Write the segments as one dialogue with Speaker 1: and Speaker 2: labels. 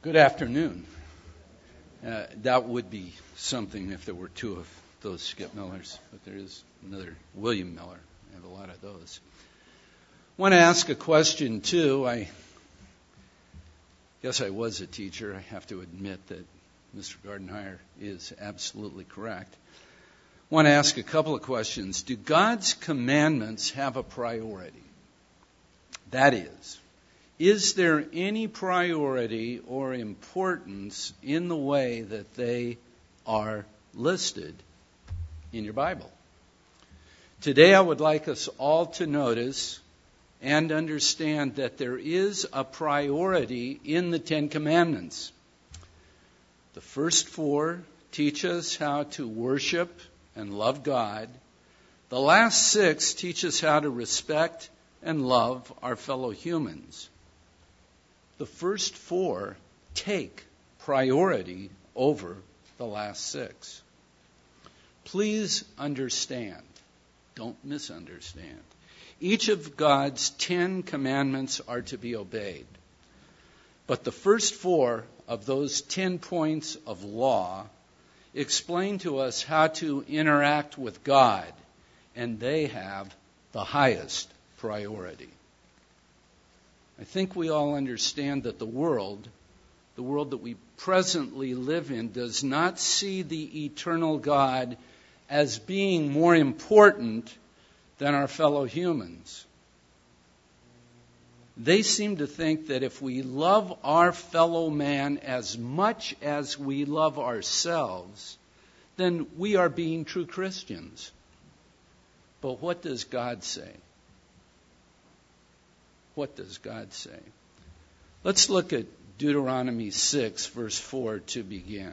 Speaker 1: Good afternoon. That would be something if there were two of those Skip Millers, but there is another William Miller. I have a lot of those. I want to ask a question, too. I guess I was a teacher. I have to admit that Mr. Gardenhire is absolutely correct. I want to ask a couple of questions. Do God's commandments have a priority? That is there any priority or importance in the way that they are listed in your Bible? Today I would like us all to notice and understand that there is a priority in the Ten Commandments. The first four teach us how to worship and love God. The last six teach us how to respect and love our fellow humans. The first four take priority over the last six. Please understand, don't misunderstand. Each of God's 10 commandments are to be obeyed. But the first four of those 10 points of law explain to us how to interact with God, and they have the highest priority. I think we all understand that the world that we presently live in, does not see the eternal God as being more important than our fellow humans. They seem to think that if we love our fellow man as much as we love ourselves, then we are being true Christians. But what does God say? What does God say? Let's look at Deuteronomy 6, verse 4 to begin.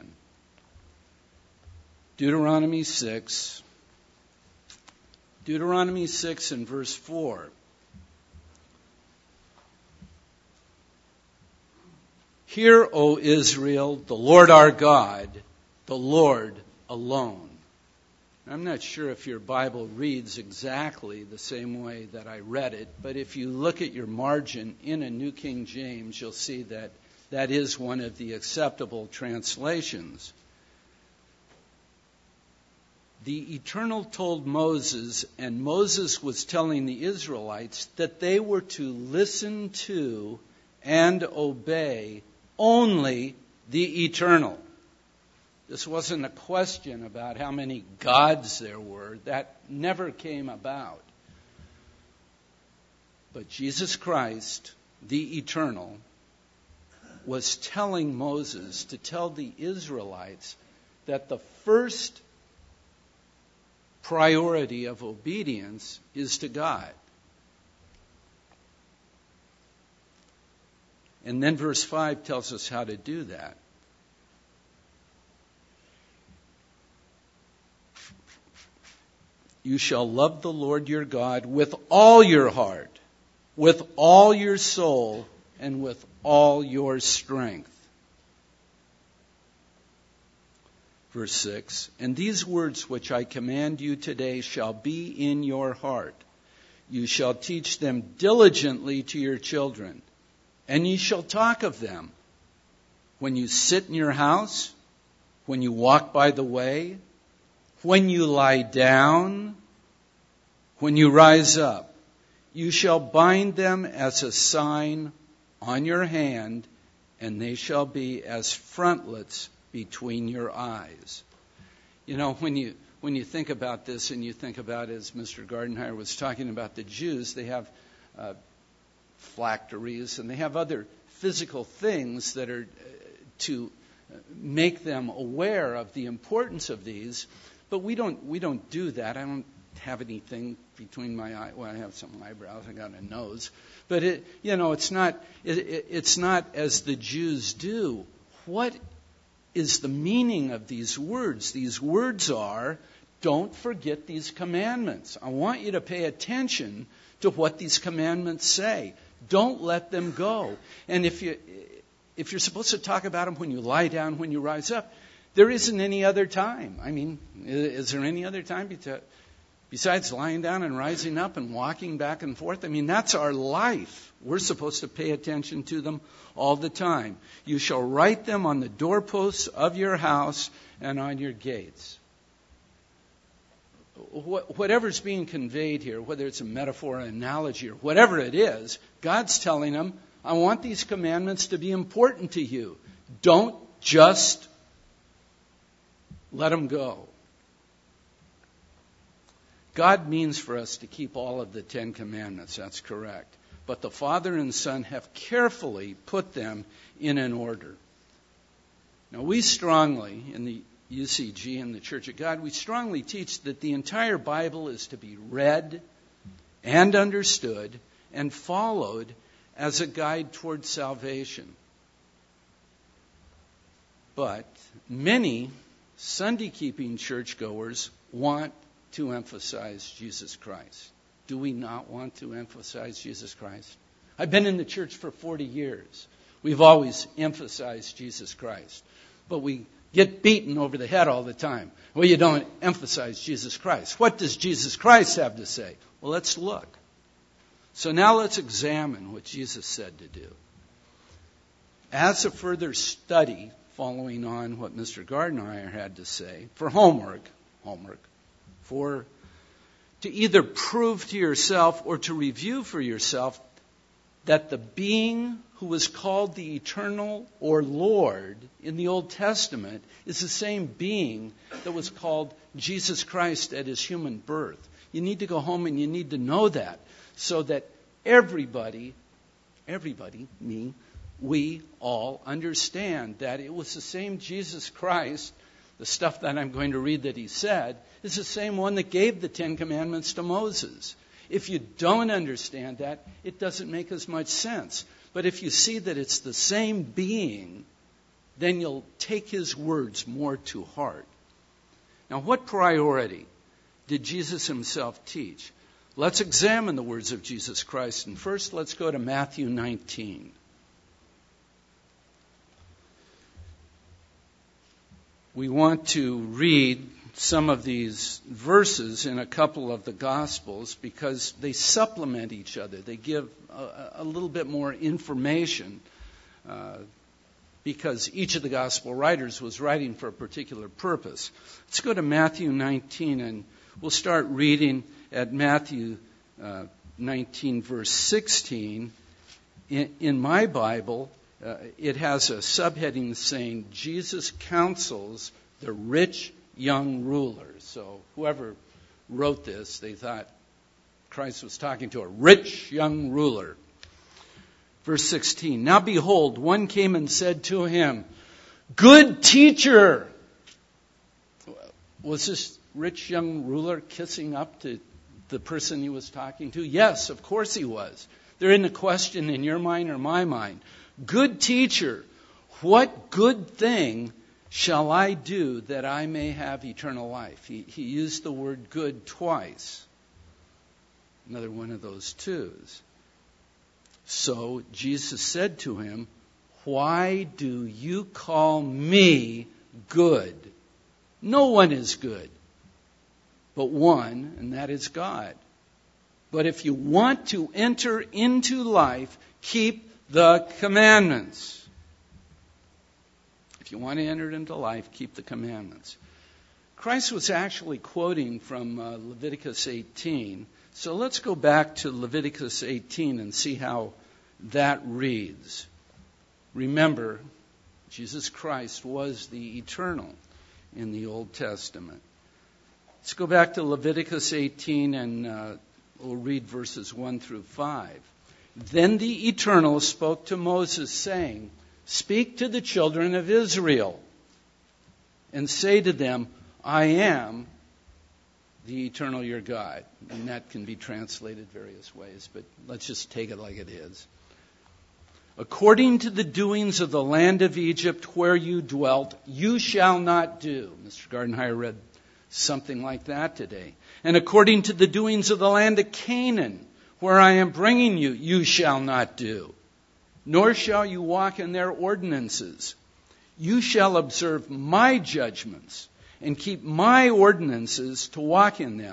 Speaker 1: Deuteronomy 6 and verse 4. Hear, O Israel, the Lord our God, the Lord alone. I'm not sure if your Bible reads exactly the same way that I read it, but if you look at your margin in a New King James, you'll see that that is one of the acceptable translations. The Eternal told Moses, and Moses was telling the Israelites, that they were to listen to and obey only the Eternal. This wasn't a question about how many gods there were. That never came about. But Jesus Christ, the Eternal, was telling Moses to tell the Israelites that the first priority of obedience is to God. And then verse 5 tells us how to do that. You shall love the Lord your God with all your heart, with all your soul, and with all your strength. Verse 6, and these words which I command you today shall be in your heart. You shall teach them diligently to your children, and ye shall talk of them when you sit in your house, when you walk by the way, when you lie down, when you rise up. You shall bind them as a sign on your hand, and they shall be as frontlets between your eyes. You know, when you think about this, and you think about, as Mr. Gardenhire was talking about the Jews, they have phylacteries, and they have other physical things that are to make them aware of the importance of these. But we don't do that. I don't have anything between my eyes. Well, I have some eyebrows. I got a nose. But it's not as the Jews do. What is the meaning of these words? These words are, don't forget these commandments. I want you to pay attention to what these commandments say. Don't let them go. And if you're supposed to talk about them when you lie down, when you rise up, there isn't any other time. I mean, is there any other time Besides lying down and rising up and walking back and forth, I mean, that's our life. We're supposed to pay attention to them all the time. You shall write them on the doorposts of your house and on your gates. Whatever's being conveyed here, whether it's a metaphor, an analogy, or whatever it is, God's telling them, I want these commandments to be important to you. Don't just let them go. God means for us to keep all of the 10 Commandments, that's correct. But the Father and Son have carefully put them in an order. Now, we strongly, in the UCG and the Church of God, we strongly teach that the entire Bible is to be read and understood and followed as a guide toward salvation. But many Sunday-keeping churchgoers want to emphasize Jesus Christ. Do we not want to emphasize Jesus Christ? I've been in the church for 40 years. We've always emphasized Jesus Christ. But we get beaten over the head all the time. Well, you don't emphasize Jesus Christ. What does Jesus Christ have to say? Well, let's look. So now let's examine what Jesus said to do. As a further study, following on what Mr. Gardenhire had to say, for homework, to either prove to yourself or to review for yourself that the being who was called the Eternal or Lord in the Old Testament is the same being that was called Jesus Christ at his human birth. You need to go home and you need to know that so that everybody, we all understand that it was the same Jesus Christ. The stuff that I'm going to read that he said is the same one that gave the 10 Commandments to Moses. If you don't understand that, it doesn't make as much sense. But if you see that it's the same being, then you'll take his words more to heart. Now, what priority did Jesus himself teach? Let's examine the words of Jesus Christ. And first, let's go to Matthew 19. We want to read some of these verses in a couple of the Gospels because they supplement each other. They give a little bit more information because each of the Gospel writers was writing for a particular purpose. Let's go to Matthew 19, and we'll start reading at Matthew 19, verse 16. In my Bible, it has a subheading saying, Jesus counsels the rich young ruler. So whoever wrote this, they thought Christ was talking to a rich young ruler. Verse 16, now behold, one came and said to him, good teacher. Was this rich young ruler kissing up to the person he was talking to? Yes, of course he was. There isn't a question in your mind or my mind. Good teacher, what good thing shall I do that I may have eternal life? He used the word good twice. Another one of those twos. So Jesus said to him, why do you call me good? No one is good but one, and that is God. But if you want to enter into life, keep the commandments. If you want to enter into life, keep the commandments. Christ was actually quoting from Leviticus 18. So let's go back to Leviticus 18 and see how that reads. Remember, Jesus Christ was the eternal in the Old Testament. Let's go back to Leviticus 18 and we'll read verses 1 through 5. Then the Eternal spoke to Moses, saying, speak to the children of Israel and say to them, I am the Eternal your God. And that can be translated various ways, but let's just take it like it is. According to the doings of the land of Egypt where you dwelt, you shall not do. Mr. Gardenhire read something like that today. And according to the doings of the land of Canaan, where I am bringing you, you shall not do. Nor shall you walk in their ordinances. You shall observe my judgments and keep my ordinances to walk in them.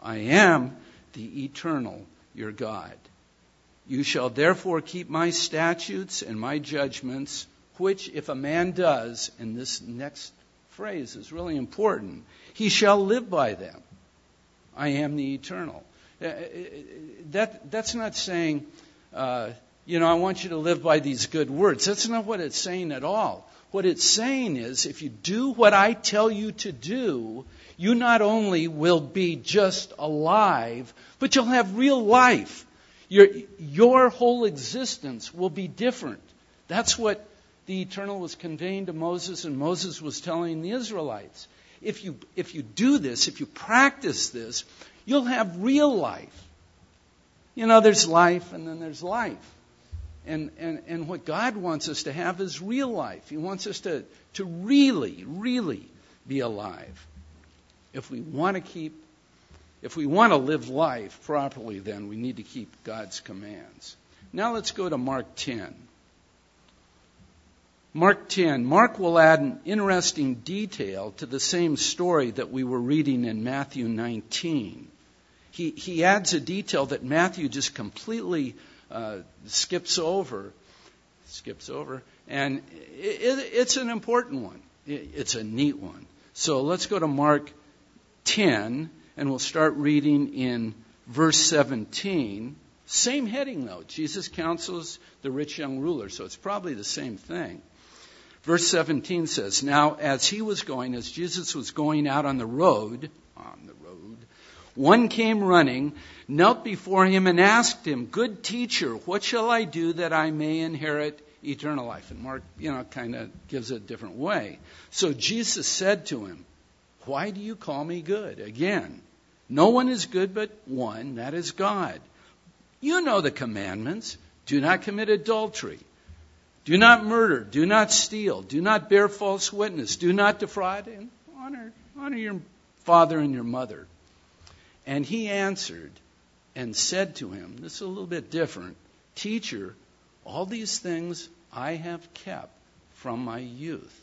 Speaker 1: I am the eternal, your God. You shall therefore keep my statutes and my judgments, which if a man does," and this next phrase is really important, "he shall live by them. I am the eternal." That's not saying, I want you to live by these good words. That's not what it's saying at all. What it's saying is, if you do what I tell you to do, you not only will be just alive, but you'll have real life. Your whole existence will be different. That's what the eternal was conveying to Moses, and Moses was telling the Israelites. If you do this, if you practice this, you'll have real life. There's life and then there's life. And what God wants us to have is real life. He wants us to really, really be alive. If we want to live life properly, then we need to keep God's commands. Now let's go to Mark 10. Mark 10. Mark will add an interesting detail to the same story that we were reading in Matthew 19. He adds a detail that Matthew just completely skips over, and it's an important one. It's a neat one. So let's go to Mark 10, and we'll start reading in verse 17. Same heading, though. Jesus counsels the rich young ruler, so it's probably the same thing. Verse 17 says, "Now as Jesus was going out on the road, one came running, knelt before him and asked him, 'Good teacher, what shall I do that I may inherit eternal life?'" And Mark, kind of gives it a different way. "So Jesus said to him, 'Why do you call me good?' Again, no one is good but one, that is God. You know the commandments. Do not commit adultery. Do not murder. Do not steal. Do not bear false witness. Do not defraud. And honor your father and your mother." And he answered and said to him, this is a little bit different, "Teacher, all these things I have kept from my youth."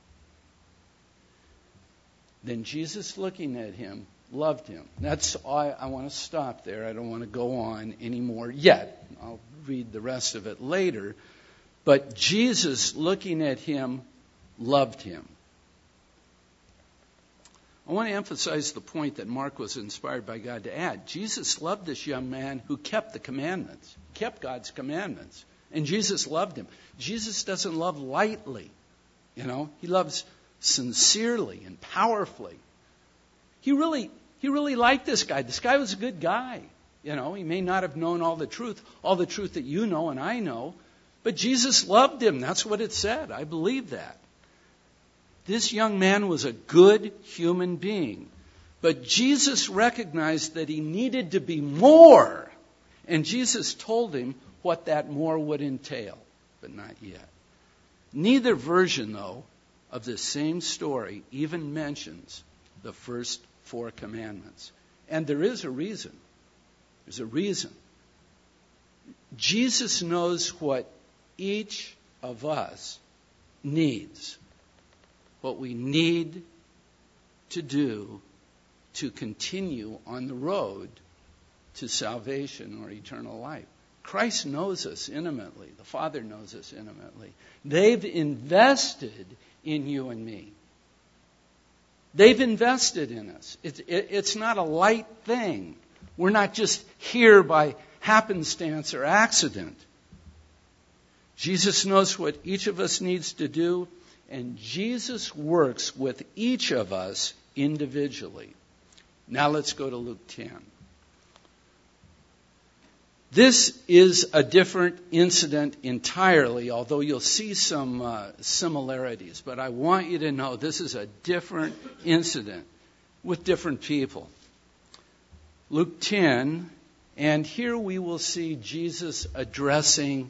Speaker 1: Then Jesus, looking at him, loved him. That's all. I want to stop there. I don't want to go on anymore yet. I'll read the rest of it later. But Jesus, looking at him, loved him. I want to emphasize the point that Mark was inspired by God to add. Jesus loved this young man who kept the commandments, kept God's commandments. And Jesus loved him. Jesus doesn't love lightly. He loves sincerely and powerfully. He really liked this guy. This guy was a good guy. He may not have known all the truth that you know and I know, but Jesus loved him. That's what it said. I believe that. This young man was a good human being, but Jesus recognized that he needed to be more, and Jesus told him what that more would entail, but not yet. Neither version, though, of this same story even mentions the first 4 commandments. And there is a reason. There's a reason. Jesus knows what each of us needs, what we need to do to continue on the road to salvation or eternal life. Christ knows us intimately. The Father knows us intimately. They've invested in you and me. They've invested in us. It's not a light thing. We're not just here by happenstance or accident. Jesus knows what each of us needs to do, and Jesus works with each of us individually. Now let's go to Luke 10. This is a different incident entirely, although you'll see some similarities. But I want you to know this is a different incident with different people. Luke 10, and here we will see Jesus addressing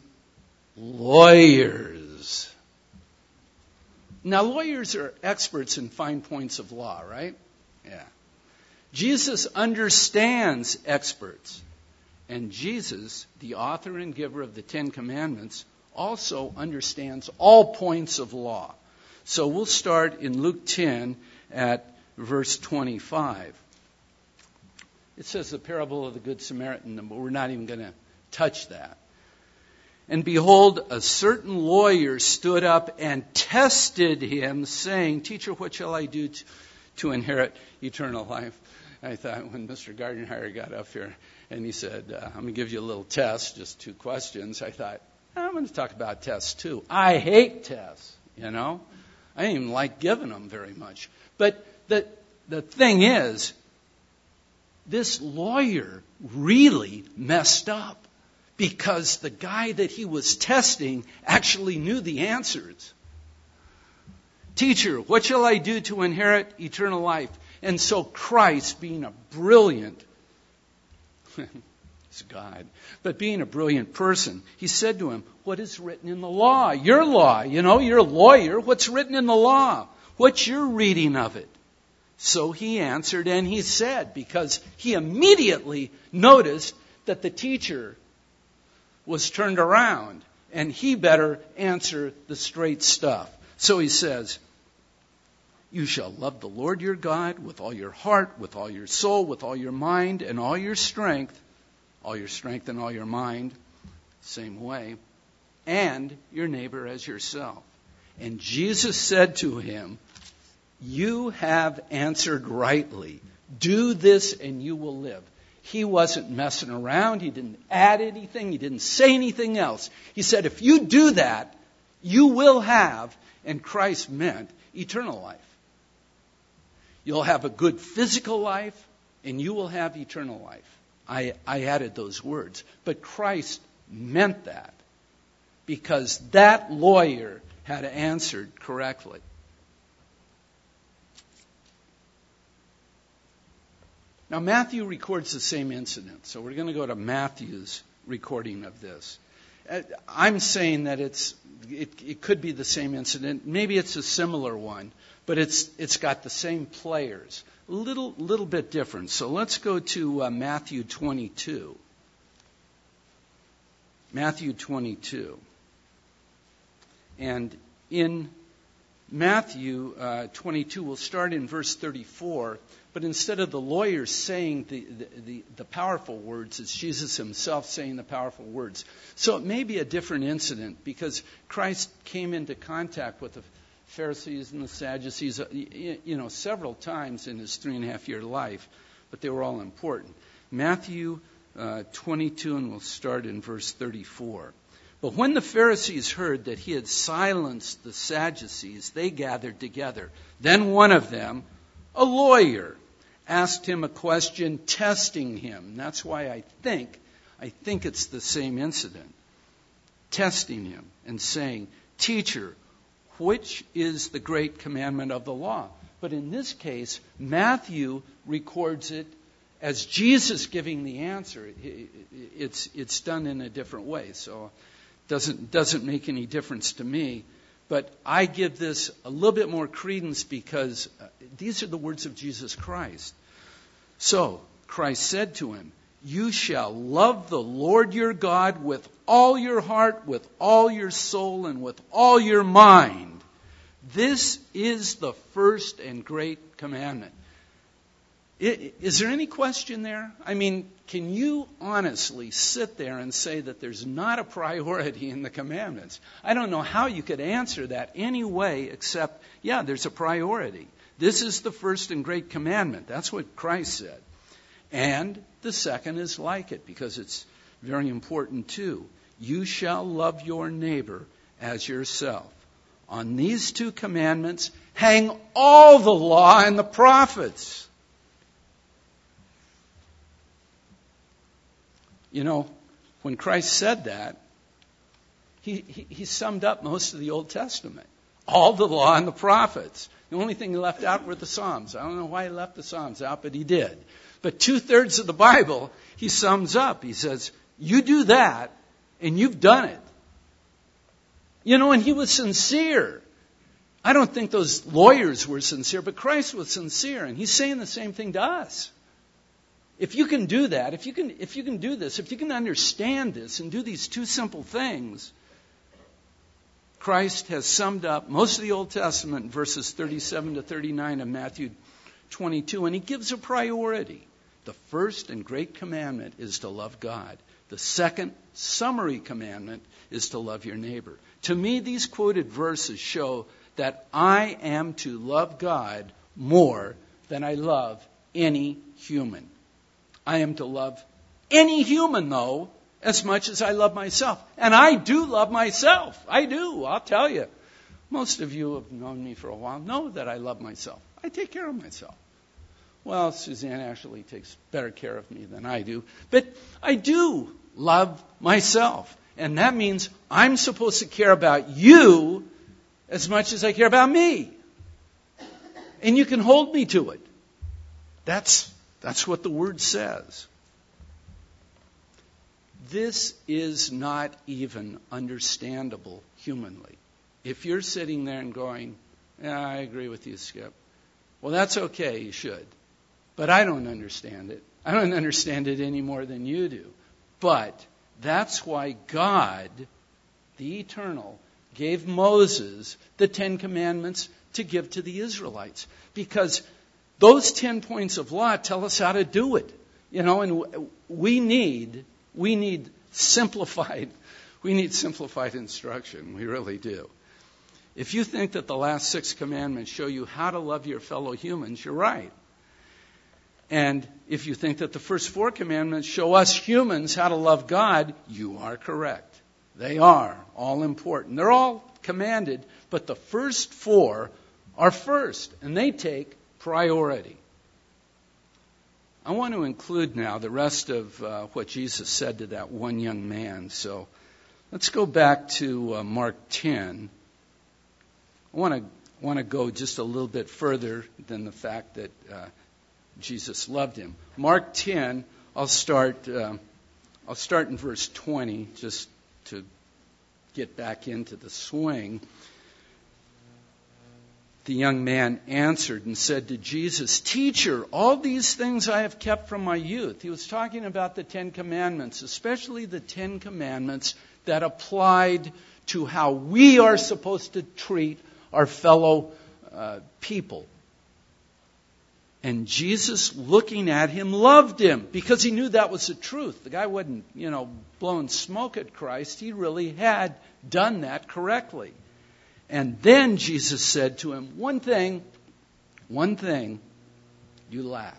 Speaker 1: lawyers. Now, lawyers are experts in fine points of law, right? Yeah. Jesus understands experts. And Jesus, the author and giver of the 10 Commandments, also understands all points of law. So we'll start in Luke 10 at verse 25. It says the parable of the Good Samaritan, but we're not even going to touch that. And behold, a certain lawyer stood up and tested him, saying, Teacher, what shall I do to inherit eternal life? I thought when Mr. Gardenhire got up here and he said, I'm going to give you a little test, just 2 questions, I thought, I'm going to talk about tests too. I hate tests, I don't even like giving them very much. But the thing is, this lawyer really messed up because the guy that he was testing actually knew the answers. Teacher, what shall I do to inherit eternal life? And so Christ, being a brilliant, it's God, but being a brilliant person, he said to him, what is written in the law? Your law, you're a lawyer. What's written in the law? What's your reading of it? So he answered and he said, because he immediately noticed that the teacher was turned around and he better answer the straight stuff. So he says, you shall love the Lord your God with all your heart, with all your soul, with all your mind, and all your strength and all your mind, same way, and your neighbor as yourself. And Jesus said to him, you have answered rightly. Do this and you will live. He wasn't messing around. He didn't add anything. He didn't say anything else. He said, if you do that, you will have, and Christ meant, eternal life. You'll have a good physical life, and you will have eternal life. I added those words. But Christ meant that because that lawyer had answered correctly. Now, Matthew records the same incident, so we're going to go to Matthew's recording of this. I'm saying that it could be the same incident. Maybe it's a similar one, but it's got the same players. A little bit different. So let's go to Matthew 22. Matthew 22. And in Matthew 22, we'll start in verse 34. But instead of the lawyer saying the powerful words, it's Jesus himself saying the powerful words. So it may be a different incident because Christ came into contact with the Pharisees and the Sadducees, several times in his 3.5-year life, but they were all important. Matthew 22, and we'll start in verse 34. But when the Pharisees heard that he had silenced the Sadducees, they gathered together. Then one of them, a lawyer, asked him a question, testing him. That's why I think it's the same incident. Testing him and saying, Teacher, which is the great commandment of the law? But in this case, Matthew records it as Jesus giving the answer. It's done in a different way, so it doesn't make any difference to me. But I give this a little bit more credence because these are the words of Jesus Christ. So Christ said to him, you shall love the Lord your God with all your heart, with all your soul, and with all your mind. This is the first and great commandment. Is there any question there? I mean, can you honestly sit there and say that there's not a priority in the commandments? I don't know how you could answer that any way except, yeah, there's a priority. This is the first and great commandment. That's what Christ said. And the second is like it because it's very important too. You shall love your neighbor as yourself. On these 2 commandments hang all the law and the prophets. When Christ said that, he summed up most of the Old Testament. All the law and the prophets. The only thing he left out were the Psalms. I don't know why he left the Psalms out, but he did. But 2/3 of the Bible, he sums up. He says, you do that, and you've done it. And he was sincere. I don't think those lawyers were sincere, but Christ was sincere, and he's saying the same thing to us. If you can do that, if you can do this, if you can understand this and do these 2 simple things, Christ has summed up most of the Old Testament in verses 37 to 39 of Matthew 22, and he gives a priority The first and great commandment is to love God. The second summary commandment is to love your neighbor. To me, these quoted verses show that I am to love God more than I love any human. I am to love any human, though, as much as I love myself. And I do love myself. I do, I'll tell you. Most of you have known me for a while know that I love myself. I take care of myself. Well, Suzanne actually takes better care of me than I do. But I do love myself. And that means I'm supposed to care about you as much as I care about me. And you can hold me to it. That's what the Word says. This is not even understandable humanly. If you're sitting there and going, yeah, I agree with you, Skip. Well, that's okay, you should. But I don't understand it. I don't understand it any more than you do. But that's why God, the Eternal, gave Moses the 10 Commandments to give to the Israelites. Because those 10 points of law tell us how to do it. And we need simplified instruction. We really do. If you think that the last 6 commandments show you how to love your fellow humans, you're right. And if you think that the first 4 commandments show us humans how to love God, you are correct. They are all important. They're all commanded, but the first 4 are first, and they take priority. I want to include now the rest of what Jesus said to that one young man. So let's go back to Mark 10. I want to go just a little bit further than the fact that Jesus loved him. Mark 10, I'll start in verse 20 just to get back into the swing. The young man answered and said to Jesus, "Teacher, all these things I have kept from my youth." He was talking about the 10 Commandments, especially the 10 Commandments that applied to how we are supposed to treat our fellow people. And Jesus, looking at him, loved him because he knew that was the truth. The guy wasn't, blowing smoke at Christ. He really had done that correctly. And then Jesus said to him, one thing you lack.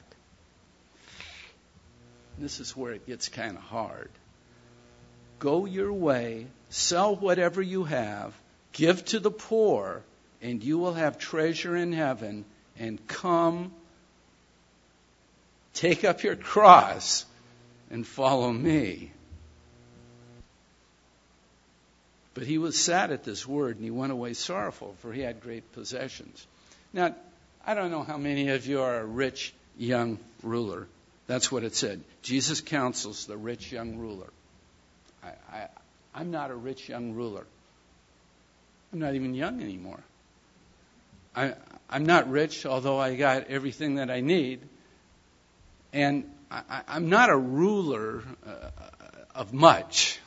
Speaker 1: This is where it gets kind of hard. Go your way, sell whatever you have, give to the poor, and you will have treasure in heaven, and come, take up your cross, and follow me. But he was sad at this word, and he went away sorrowful, for he had great possessions. Now, I don't know how many of you are a rich young ruler. That's what it said. Jesus counsels the rich young ruler. I'm not a rich young ruler. I'm not even young anymore. I'm not rich, although I got everything that I need. And I'm not a ruler of much,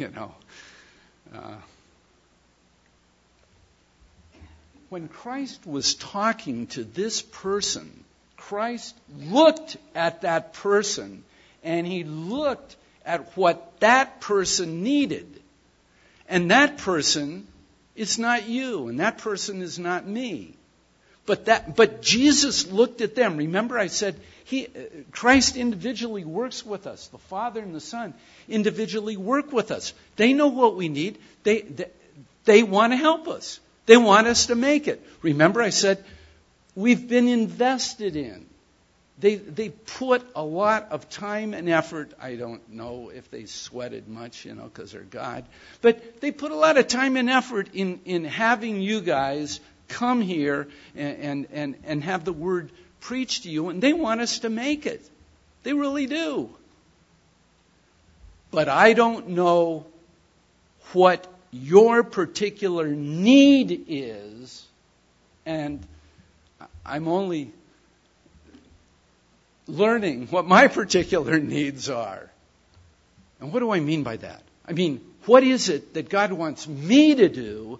Speaker 1: When Christ was talking to this person, Christ looked at that person, and he looked at what that person needed. And that person is not you, and that person is not me. But Jesus looked at them. Remember, I said Christ individually works with us. The Father and the Son individually work with us. They know what we need. They want to help us. They want us to make it. Remember, I said we've been invested in. They put a lot of time and effort. I don't know if they sweated much, because they're God. But they put a lot of time and effort in having you guys come here and have the word preached to you. And they want us to make it. They really do. But I don't know what your particular need is. And I'm only learning what my particular needs are. And what do I mean by that? I mean, what is it that God wants me to do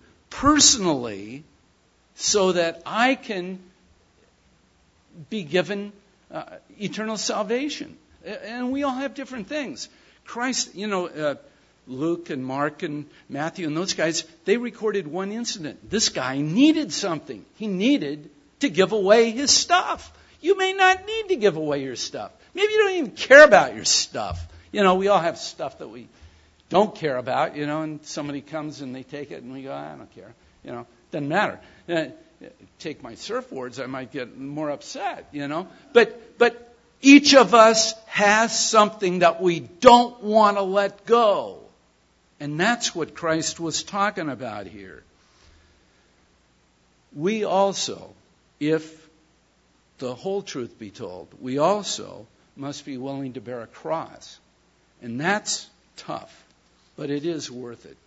Speaker 1: personally so that I can be given eternal salvation. And we all have different things. Christ, Luke and Mark and Matthew and those guys, they recorded one incident. This guy needed something. He needed to give away his stuff. You may not need to give away your stuff. Maybe you don't even care about your stuff. We all have stuff that we don't care about, and somebody comes and they take it and we go, I don't care. Doesn't matter. Take my surfboards, I might get more upset, But each of us has something that we don't want to let go. And that's what Christ was talking about here. We also, if the whole truth be told, we also must be willing to bear a cross. And that's tough, but it is worth it.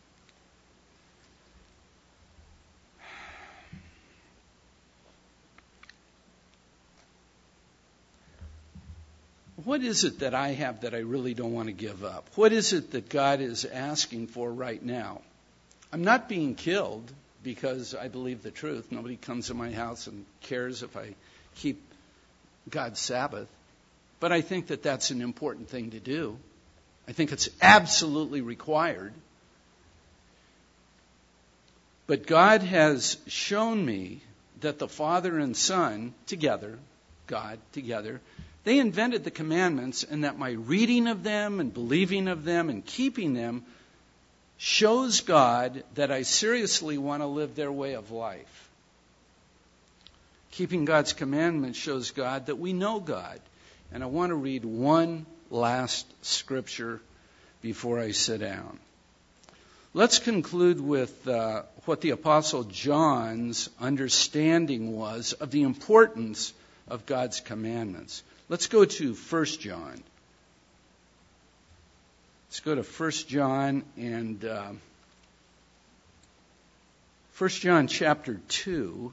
Speaker 1: What is it that I have that I really don't want to give up? What is it that God is asking for right now? I'm not being killed because I believe the truth. Nobody comes to my house and cares if I keep God's Sabbath. But I think that that's an important thing to do. I think it's absolutely required. But God has shown me that the Father and Son together, God together, they invented the commandments, and that my reading of them and believing of them and keeping them shows God that I seriously want to live their way of life. Keeping God's commandments shows God that we know God. And I want to read one last scripture before I sit down. Let's conclude with what the Apostle John's understanding was of the importance of God's commandments. Let's go to 1 John. Let's go to 1 John and 1 John chapter 2.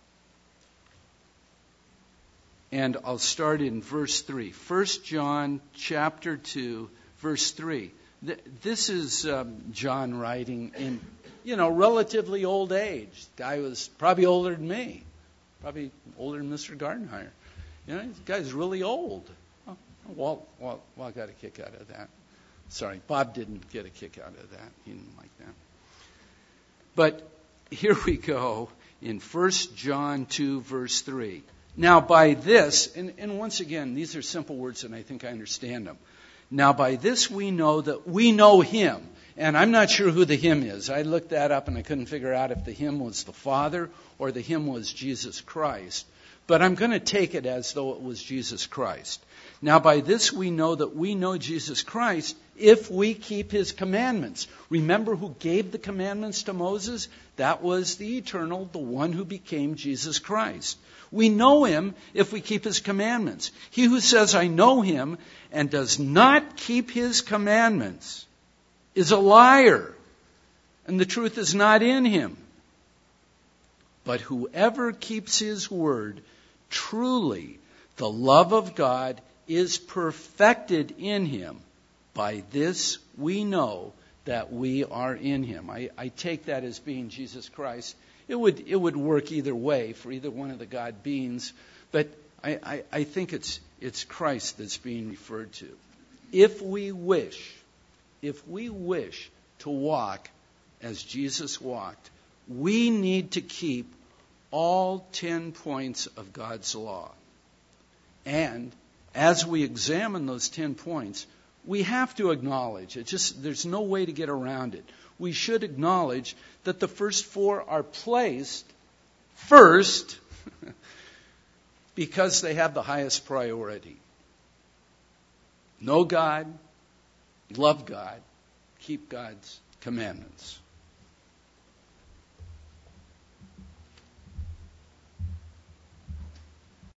Speaker 1: And I'll start in verse 3. 1 John chapter 2, verse 3. This is John writing in, relatively old age. The guy was probably older than me. Probably older than Mr. Gardenhire. This guy's really old. Oh, Walt got a kick out of that. Sorry, Bob didn't get a kick out of that. He didn't like that. But here we go in 1 John 2, verse 3. Now by this, and once again, these are simple words and I think I understand them. Now by this we know that we know Him. And I'm not sure who the Him is. I looked that up and I couldn't figure out if the Him was the Father or the Him was Jesus Christ. But I'm going to take it as though it was Jesus Christ. Now by this we know that we know Jesus Christ if we keep His commandments. Remember who gave the commandments to Moses? That was the Eternal, the one who became Jesus Christ. We know Him if we keep His commandments. He who says, I know Him, and does not keep His commandments is a liar, and the truth is not in him. But whoever keeps His word, truly the love of God is perfected in him. By this we know that we are in Him. I take that as being Jesus Christ. It would work either way for either one of the God beings, but I think it's Christ that's being referred to. If we wish to walk as Jesus walked, we need to keep all 10 points of God's law. And as we examine those 10 points, we have to acknowledge, there's no way to get around it. We should acknowledge that the first 4 are placed first because they have the highest priority. Know God, love God, keep God's commandments.